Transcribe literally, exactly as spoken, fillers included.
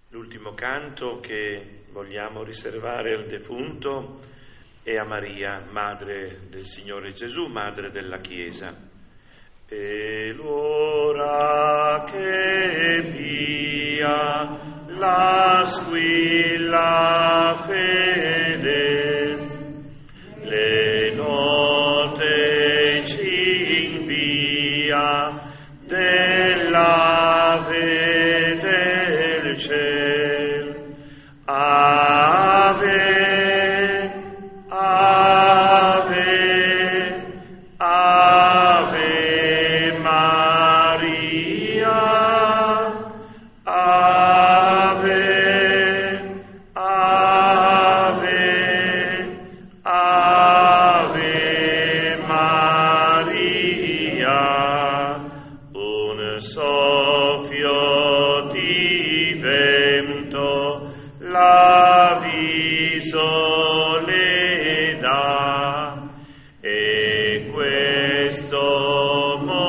L'ultimo canto che vogliamo riservare al defunto è a Maria, madre del Signore Gesù, madre della Chiesa. E l'ora che via la squilla fede, le note ci invia della vede del ciel. Ave, Ave, Ave Maria, Ave, Ave, Ave Maria. Un soffio di vento l'avviso le dà, e questo